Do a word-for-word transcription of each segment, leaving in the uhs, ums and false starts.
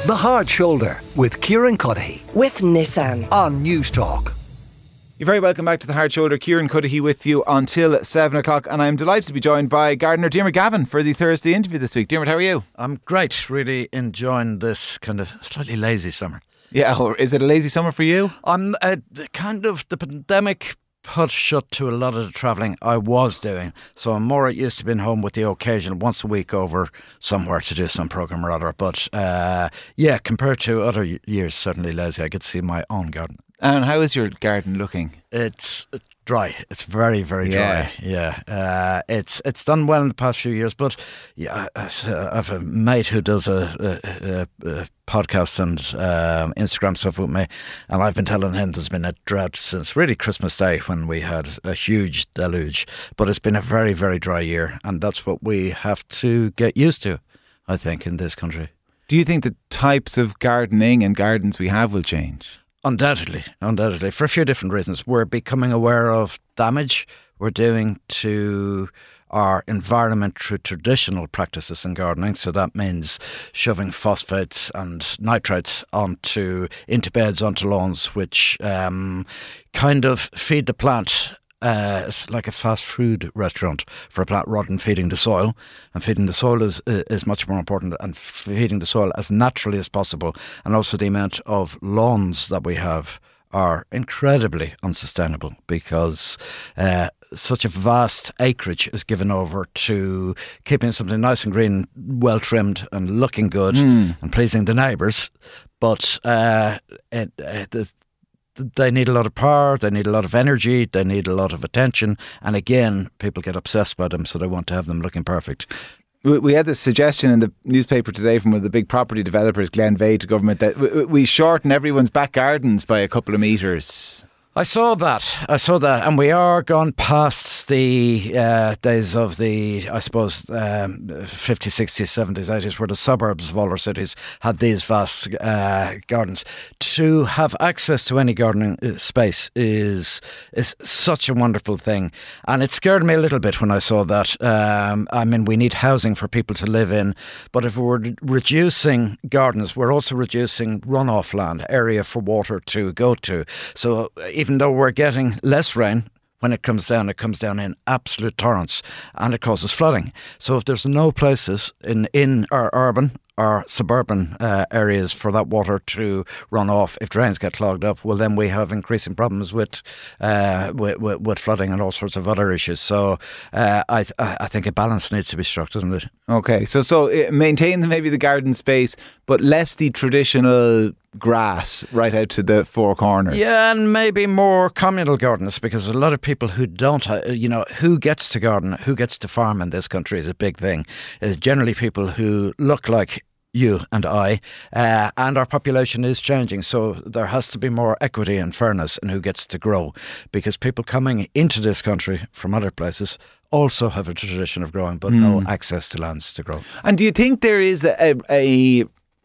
The Hard Shoulder with Kieran Cuddihy with Nissan on News Talk. You're very welcome back to The Hard Shoulder. Kieran Cuddihy with you until seven o'clock, and I'm delighted to be joined by gardener Diarmuid Gavin for the Thursday interview this week. Diarmuid, how are you? I'm great, really enjoying this kind of slightly lazy summer. Yeah, or is it a lazy summer for you? I'm uh, kind of, the pandemic put shut to a lot of the travelling I was doing, so I'm more used to being home with the occasion once a week over somewhere to do some programme or other. But uh, yeah, compared to other years, certainly lazy. I get to see my own garden. And how is your garden looking? It's dry. It's very, very dry. Yeah, yeah. Uh, it's it's done well in the past few years, but yeah, I, I have a mate who does a, a, a, a podcast and um, Instagram stuff with me, and I've been telling him there's been a drought since really Christmas Day when we had a huge deluge. But it's been a very, very dry year, and that's what we have to get used to, I think, in this country. Do you think the types of gardening and gardens we have will change? Undoubtedly, undoubtedly, for a few different reasons. We're becoming aware of damage we're doing to our environment through traditional practices in gardening. So that means shoving phosphates and nitrates onto into beds, onto lawns, which um, kind of feed the plant. Uh, it's like a fast food restaurant for a plant rather than feeding the soil. And feeding the soil is is much more important, and feeding the soil as naturally as possible. And also the amount of lawns that we have are incredibly unsustainable, because uh, such a vast acreage is given over to keeping something nice and green, well trimmed and looking good mm. and pleasing the neighbours. But uh, it, it, the they need a lot of power, they need a lot of energy, they need a lot of attention. And again, people get obsessed by them, so they want to have them looking perfect. We had this suggestion in the newspaper today from one of the big property developers, Glenveagh, to government, that we shorten everyone's back gardens by a couple of metres. I saw that. I saw that. And we are gone past the uh, days of the, I suppose, um, fifties, sixties, seventies, eighties, where the suburbs of all our cities had these vast uh, gardens. To have access to any gardening space is is such a wonderful thing. And it scared me a little bit when I saw that. Um, I mean, we need housing for people to live in. But if we're reducing gardens, we're also reducing runoff land, area for water to go to. So if Even though we're getting less rain, when it comes down, it comes down in absolute torrents, and it causes flooding. So if there's no places in, in our urban or suburban uh, areas for that water to run off, if drains get clogged up, well, then we have increasing problems with uh, with, with, with flooding and all sorts of other issues. So uh, I th- I think a balance needs to be struck, doesn't it? Okay, so so uh, maintain maybe the garden space, but less the traditional grass right out to the four corners. Yeah, and maybe more communal gardens, because a lot of people who don't, ha- you know, who gets to garden, who gets to farm in this country is a big thing. It's generally people who look like you and I, uh, and our population is changing, so there has to be more equity and fairness in who gets to grow, because people coming into this country from other places also have a tradition of growing, but mm. no access to lands to grow. And do you think there is a, a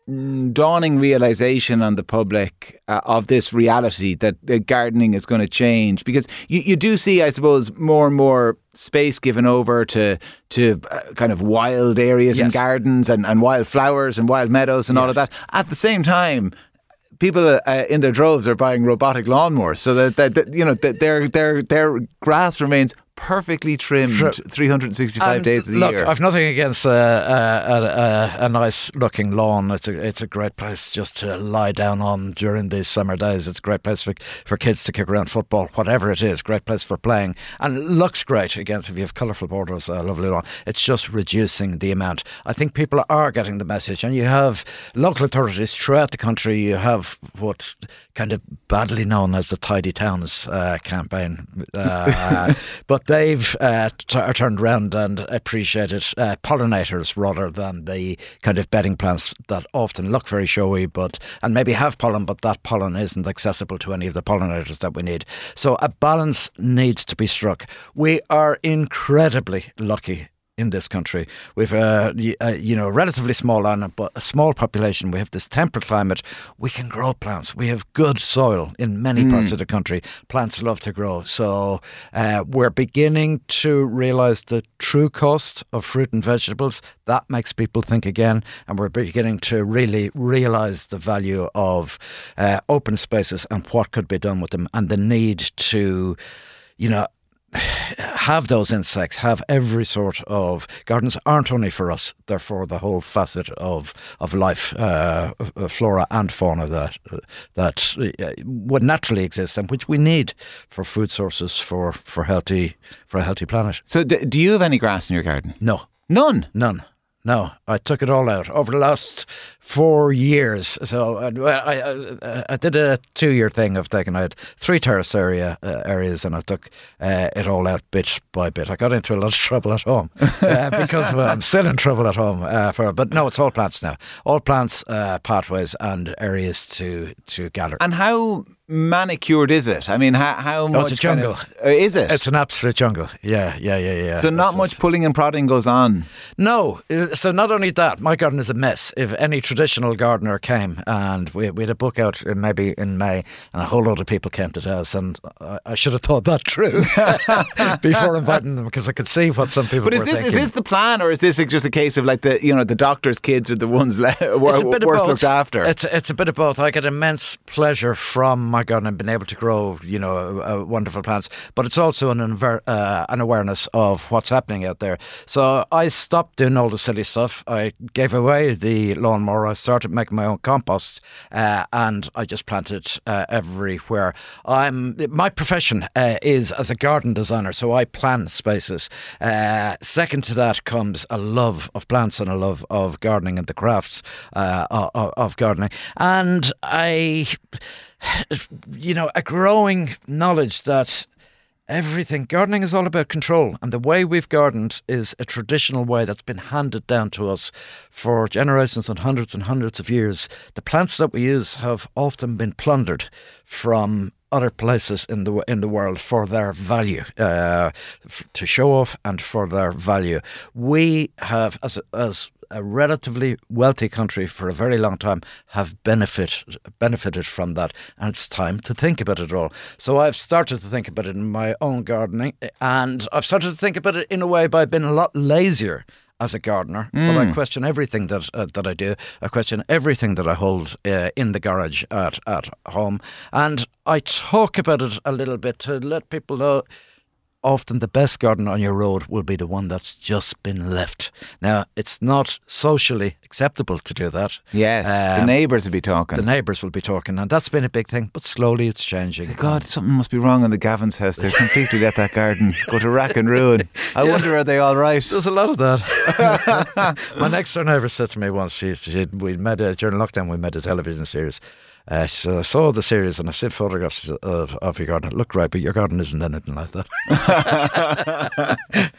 dawning realisation on the public uh, of this reality that uh, gardening is going to change? Because you, you do see, I suppose, more and more space given over to to uh, kind of wild areas yes. and gardens and, and wild flowers and wild meadows and yes. all of that. At the same time, people uh, in their droves are buying robotic lawnmowers, so that, that, that you know that their their their grass remains perfectly trimmed three hundred sixty-five and days of the look, year. I've nothing against a, a, a, a nice looking lawn. It's a it's a great place just to lie down on during these summer days. It's a great place for, for kids to kick around football, whatever it is. Great place for playing, and it looks great. Again, if you have colourful borders, a lovely lawn. It's just reducing the amount. I think people are getting the message, and you have local authorities throughout the country. You have what's kind of badly known as the Tidy Towns uh, campaign, uh, but they've uh, t- turned around and appreciated uh, pollinators rather than the kind of bedding plants that often look very showy, but and maybe have pollen, but that pollen isn't accessible to any of the pollinators that we need. So a balance needs to be struck. We are incredibly lucky in this country. We've uh, y- uh, you know, relatively small land, but a small population. We have this temperate climate. We can grow plants. We have good soil in many Mm. parts of the country. Plants love to grow. So uh, we're beginning to realise the true cost of fruit and vegetables. That makes people think again, and we're beginning to really realise the value of uh, open spaces and what could be done with them, and the need to, you know, have those insects, have every sort of gardens aren't only for us, they're for the whole facet of of life, uh, flora and fauna that that would naturally exist and which we need for food sources for for healthy for a healthy planet. So, d- do you have any grass in your garden? No, None. none. No, I took it all out over the last four years. So I, I, I, I did a two-year thing of taking. I had three terrace area uh, areas, and I took uh, it all out bit by bit. I got into a lot of trouble at home uh, because of it. I'm still in trouble at home. Uh, for but no, it's all plants now. All plants, uh, pathways, and areas to to gather. And how manicured is it? I mean, how, how much? Oh, it's a jungle. Kind of, uh, is it? It's an absolute jungle. Yeah, yeah, yeah, yeah. So not It's- much it's- pulling and prodding goes on. No. Uh, So not only that, my garden is a mess. If any traditional gardener came, and we, we had a book out in, maybe in May, and a whole load of people came to the house, and I, I should have thought that through before inviting them, because I could see what some people But is were this thinking. is this the plan, or is this just a case of like the you know the doctor's kids are the ones le- It's a wor- bit of worst both. looked after? It's it's a bit of both. I get immense pleasure from my garden and being able to grow, you know, uh, wonderful plants. But it's also an inver- uh, an awareness of what's happening out there. So I stopped doing all the silly stuff. I gave away the lawnmower. I started making my own compost, uh, and I just planted uh, everywhere. I'm my profession uh, is as a garden designer, so I plan spaces. Uh, second to that comes a love of plants and a love of gardening and the crafts uh, of, of gardening, and I, you know, a growing knowledge that everything, gardening is all about control, and the way we've gardened is a traditional way that's been handed down to us for generations and hundreds and hundreds of years. The plants that we use have often been plundered from other places in the in the world for their value, uh, f- to show off and for their value. We have, as a, as a relatively wealthy country for a very long time, have benefit benefited from that, and it's time to think about it all. So I've started to think about it in my own gardening, and I've started to think about it in a way by being a lot lazier as a gardener, mm. but I question everything that uh, that I do. I question everything that I hold uh, in the garage at, at home. And I talk about it a little bit to let people know often the best garden on your road will be the one that's just been left. Now, it's not socially acceptable to do that. Yes, um, the neighbours will be talking. The neighbours will be talking, and that's been a big thing, but slowly it's changing. So God, something must be wrong in the Gavin's house. They've completely let that garden go to rack and ruin. I yeah. wonder, are they all right? There's a lot of that. My next door neighbour said to me once, she, she, we made a, during lockdown, we made a television series. Uh, so I saw the series and I seen photographs of, of your garden. It looked right, but your garden isn't anything like that.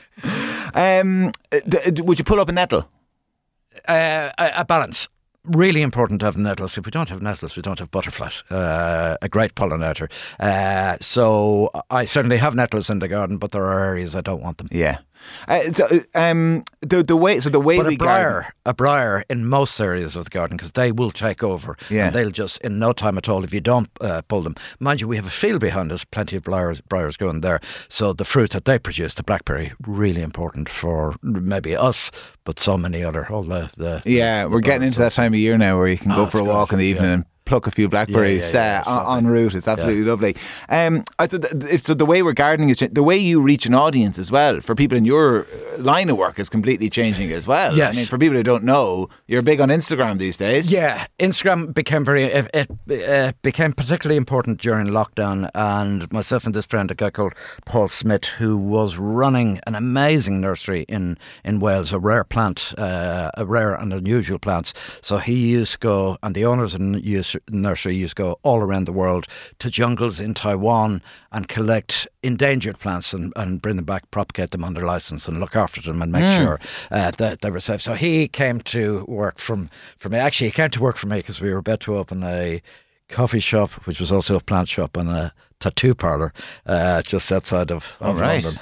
um, d- d- would you pull up a nettle? Uh, a, a balance. Really important to have nettles. If we don't have nettles, we don't have butterflies. Uh, a great pollinator. Uh, so I certainly have nettles in the garden, but there are areas I don't want them. Yeah. Uh, so, um, the the way so the way but we a briar, garden, a briar in most areas of the garden, because they will take over. Yeah. And they'll just in no time at all if you don't uh, pull them. Mind you, we have a field behind us, plenty of briars, briars going there. So the fruit that they produce, the blackberry, really important for maybe us, but so many other all the, the yeah. The, we're the getting into that time of year now where you can oh, go for a walk good. in the evening yeah. and pluck a few blackberries yeah, yeah, yeah, uh, on, en route. It's absolutely yeah. lovely. Um, I th- th- so the way we're gardening is the way you reach an audience as well for people in your line of work is completely changing as well. Yes. I mean, for people who don't know, you're big on Instagram these days. Yeah, Instagram became very it, it uh, became particularly important during lockdown, and myself and this friend, a guy called Paul Smith, who was running an amazing nursery in, in Wales, a rare plant, uh, a rare and unusual plants. So he used to go, and the owners of the nursery used to go all around the world to jungles in Taiwan and collect endangered plants and, and bring them back, propagate them under license and look after them and make mm. sure uh, that they were safe. So he came to work from for me. Actually, he came to work for me because we were about to open a coffee shop, which was also a plant shop, and a tattoo parlour uh, just outside of, of right. London.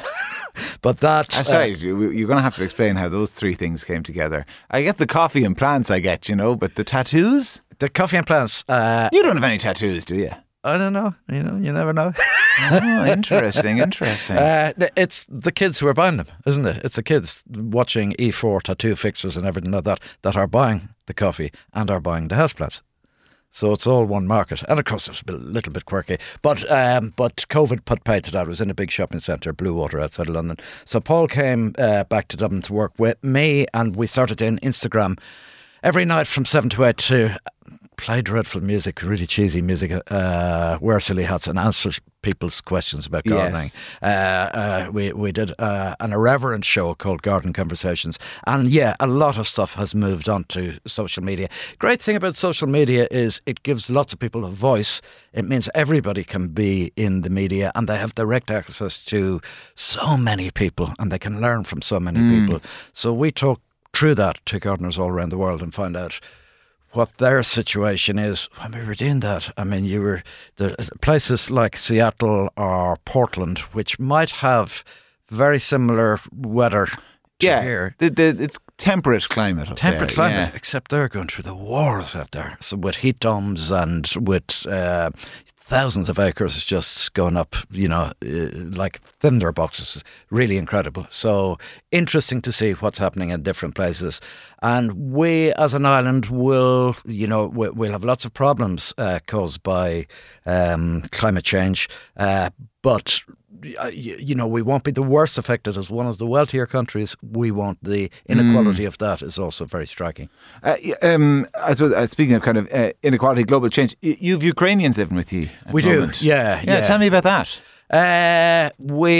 but that. Uh, sorry, you- you're going to have to explain how those three things came together. I get the coffee and plants, I get, you know, but the tattoos? The coffee and plants. Uh, You don't have any tattoos, do you? I don't know. You know, you never know. Oh, interesting, interesting. Uh, it's the kids who are buying them, isn't it? It's the kids watching E four tattoo fixtures and everything like that that are buying the coffee and are buying the houseplants. So it's all one market. And of course, it's a little bit quirky. But um, but COVID put paid to that. It was in a big shopping centre, Blue Water, outside of London. So Paul came uh, back to Dublin to work with me, and we started doing Instagram every night from seven to eight to play dreadful music, really cheesy music, uh, wear silly hats and answer people's questions about gardening. Yes. Uh, uh, we we did uh, an irreverent show called Garden Conversations, and yeah, a lot of stuff has moved on to social media. Great thing about social media is it gives lots of people a voice. It means everybody can be in the media, and they have direct access to so many people, and they can learn from so many Mm. people. So we talk through that to gardeners all around the world and find out what their situation is when we were doing that. I mean, you were the places like Seattle or Portland, which might have very similar weather to Yeah, here. the, the, it's temperate climate up Temperate there, climate, yeah. except they're going through the wars out there. So with heat domes and with uh, thousands of acres just going up, you know, uh, like tinder boxes. Really incredible. So interesting to see what's happening in different places. And we, as an island, will, you know, we, we'll have lots of problems uh, caused by um, climate change, uh, but uh, you, you know, we won't be the worst affected as one of the wealthier countries. We won't. The inequality mm. of that is also very striking. Uh, um, I suppose, uh, speaking of kind of uh, inequality, global change, you have Ukrainians living with you. At we the do, moment. yeah, yeah. yeah. Tell me about that. Uh,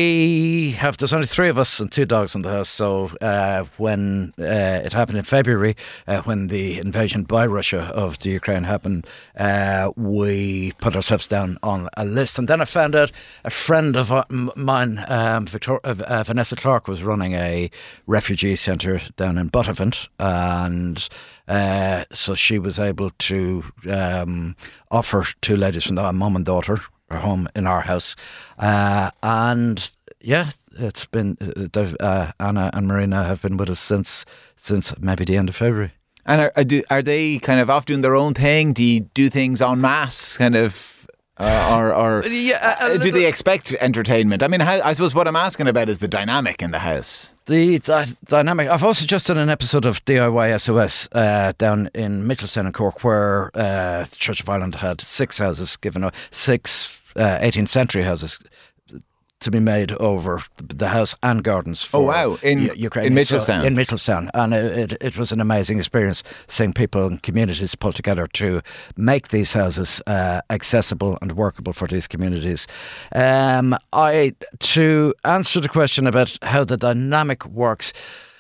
we have, there's only three of us and two dogs in the house. So uh, when uh, it happened in February, uh, when the invasion by Russia of the Ukraine happened, uh, we put ourselves down on a list. And then I found out a friend of uh, mine, um, Victor- uh, Vanessa Clark, was running a refugee centre down in Buttevant. And uh, so she was able to um, offer two ladies from the mum and daughter our home in our house, uh, and yeah, it's been uh, uh, Anna and Marina have been with us since since maybe the end of February. And are, are, do, are they kind of off doing their own thing? Do you do things en masse, kind of, uh, or, or yeah, uh, do they expect entertainment? I mean, how, I suppose what I'm asking about is the dynamic in the house. The th- dynamic. I've also just done an episode of D I Y S O S uh, down in Mitchelstown in Cork, where uh, the Church of Ireland had six houses given up, six uh, eighteenth century houses to be made over the house and gardens for oh wow in U- Ukraine. in Mitchelstown So, in Mitchelstown, and it, it, it was an amazing experience seeing people and communities pull together to make these houses uh, accessible and workable for these communities. Um, I to answer the question about how the dynamic works,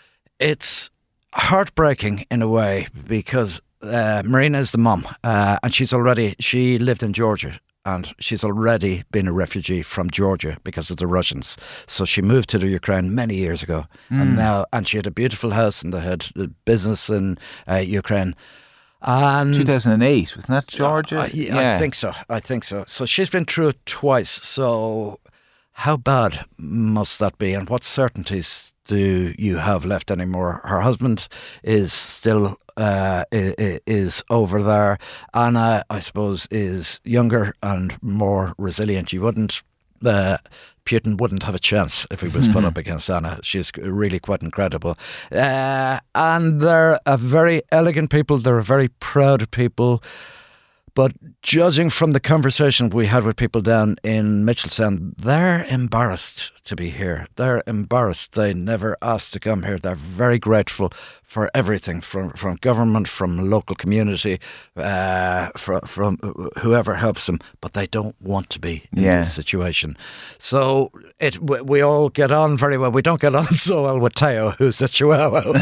it's heartbreaking in a way because uh, Marina is the mum, uh, and she's already she lived in Georgia. And she's already been a refugee from Georgia because of the Russians. So she moved to the Ukraine many years ago, mm. and now and she had a beautiful house and they had a business in uh, Ukraine. And two thousand eight, wasn't that Georgia? Uh, yeah, yeah, I think so. I think so. So she's been through it twice. So how bad must that be? And what certainties do you have left anymore? Her husband is still uh, is over there. Anna, I suppose, is younger and more resilient. You wouldn't, uh, Putin wouldn't have a chance if he was put up against Anna. She's really quite incredible. Uh, and they're a very elegant people. They're a very proud people. But judging from the conversation we had with people down in Mitchelstown, they're embarrassed to be here. They're embarrassed. They never asked to come here. They're very grateful for everything from, from government, from local community, uh, from, from whoever helps them. But they don't want to be in yeah. this situation. So it we, we all get on very well. We don't get on so well with Teo, who's a Chihuahua.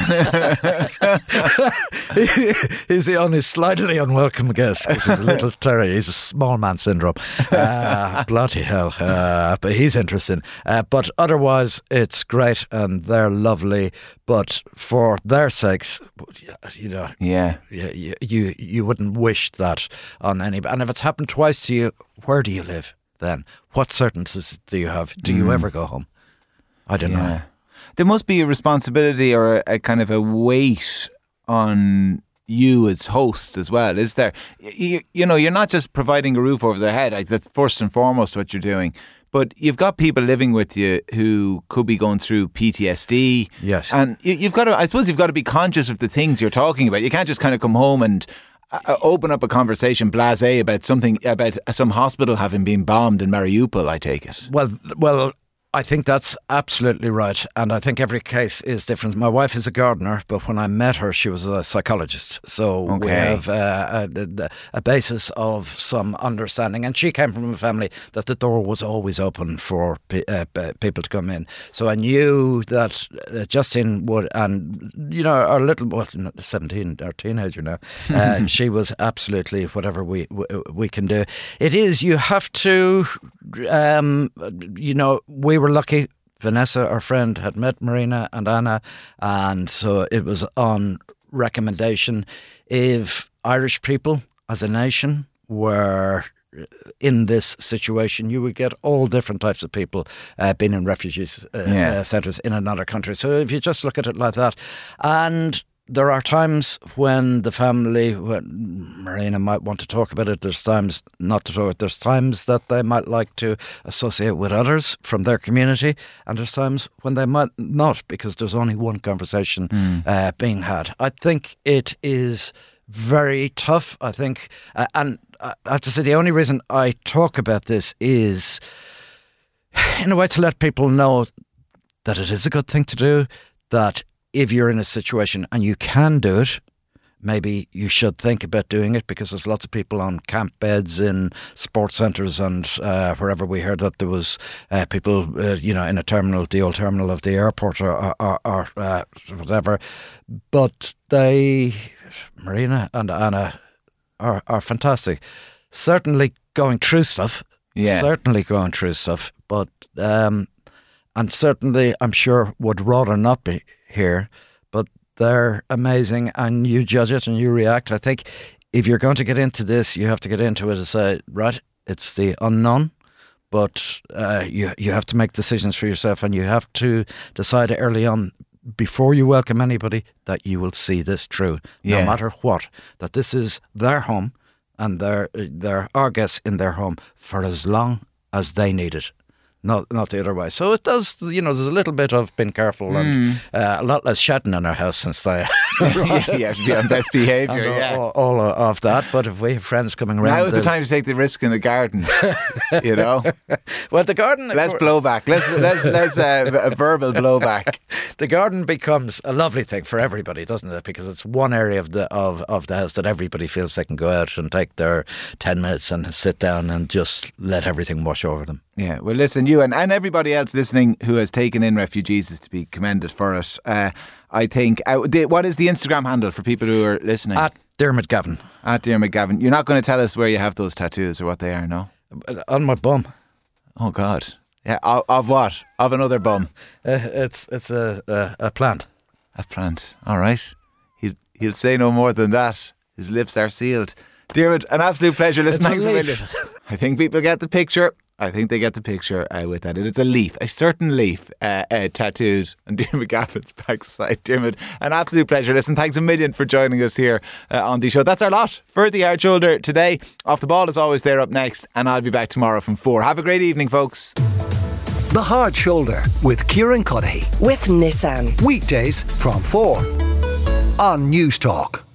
he, he's the only slightly unwelcome guest because he's a little terrier. He's a small man syndrome. Uh, bloody hell. Uh, but he's interesting. Uh, but otherwise, it's great and they're lovely. But for their sakes, you know, yeah, you, you, you wouldn't wish that on anybody. And if it's happened twice to you, where do you live then? What certainties do you have? Do you mm. ever go home? I don't Yeah. know. There must be a responsibility or a, a kind of a weight on you as hosts as well, is there? You, you know, you're not just providing a roof over their head. Like, that's first and foremost what you're doing. But you've got people living with you who could be going through P T S D. Yes. And you, you've got to, I suppose you've got to be conscious of the things you're talking about. You can't just kind of come home and uh, open up a conversation blasé about something, about some hospital having been bombed in Mariupol, I take it. Well, well, I think that's absolutely right. And I think every case is different. My wife is a gardener, but when I met her, she was a psychologist. So we Okay. have uh, a, a basis of some understanding. And she came from a family that the door was always open for pe- uh, p- people to come in. So I knew that uh, Justine would, and, you know, our little, what, seventeen, our teenager now, uh, she was absolutely whatever we, we we can do. It is, you have to, um, you know, we were lucky. Vanessa, our friend, had met Marina and Anna, and so it was on recommendation. If Irish people as a nation were in this situation, you would get all different types of people uh, being in refugees uh, Yeah. uh, centres in another country. So if you just look at it like that, and there are times when the family, when Marina might want to talk about it, there's times not to talk. There's times that they might like to associate with others from their community, and there's times when they might not, because there's only one conversation Mm. uh, being had. I think it is very tough. I think, uh, and I have to say, the only reason I talk about this is, in a way, to let people know that it is a good thing to do, that if you're in a situation and you can do it, maybe you should think about doing it, because there's lots of people on camp beds in sports centres and uh, wherever. We heard that there was uh, people, uh, you know, in a terminal, the old terminal of the airport or, or, or uh, whatever. But they, Marina and Anna, are, are fantastic. Certainly going through stuff. Yeah. Certainly going through stuff. But, um, and certainly I'm sure would rather not be here, but they're amazing, and you judge it and you react. I think if you're going to get into this, you have to get into it and say, right, it's the unknown, but uh, you you have to make decisions for yourself, and you have to decide early on, before you welcome anybody, that you will see this through, Yeah. no matter what, that this is their home and they're, they're our guests in their home for as long as they need it. Not not the other way. So it does, you know, there's a little bit of being careful and uh, a lot less shouting in our house since they yeah, yeah, should be on best behaviour, and yeah. all, all of that. But if we have friends coming around, Now is the they'll- time to take the risk in the garden, you know? Well, the garden, Less blowback, less, less, less uh, verbal blowback. the garden becomes a lovely thing for everybody, doesn't it? Because it's one area of the of, of the house that everybody feels they can go out and take their ten minutes and sit down and just let everything wash over them. Yeah, well, listen, you and, and everybody else listening who has taken in refugees is to be commended for it. Uh, I think, uh, the, what is the Instagram handle for people who are listening? At Dermot Gavin. At Dear McGavin. You're not going to tell us where you have those tattoos or what they are, no? On my bum. Oh, God. Yeah, of, of what? Of another bum? Uh, it's it's a, a, a plant. A plant. All right. He'll, he'll say no more than that. His lips are sealed. Dermot, an absolute pleasure. Listen, It's a thanks a million. leaf. I think people get the picture. I think they get the picture uh, with that. It's a leaf, a certain leaf uh, uh, tattooed on Dermot Gavin's backside. Dermot, an absolute pleasure. Listen, thanks a million for joining us here uh, on the show. That's our lot for the Hard Shoulder today. Off the Ball is always there up next, and I'll be back tomorrow from four. Have a great evening, folks. The Hard Shoulder with Kieran Cuddihy. With Nissan. Weekdays from four on News Talk.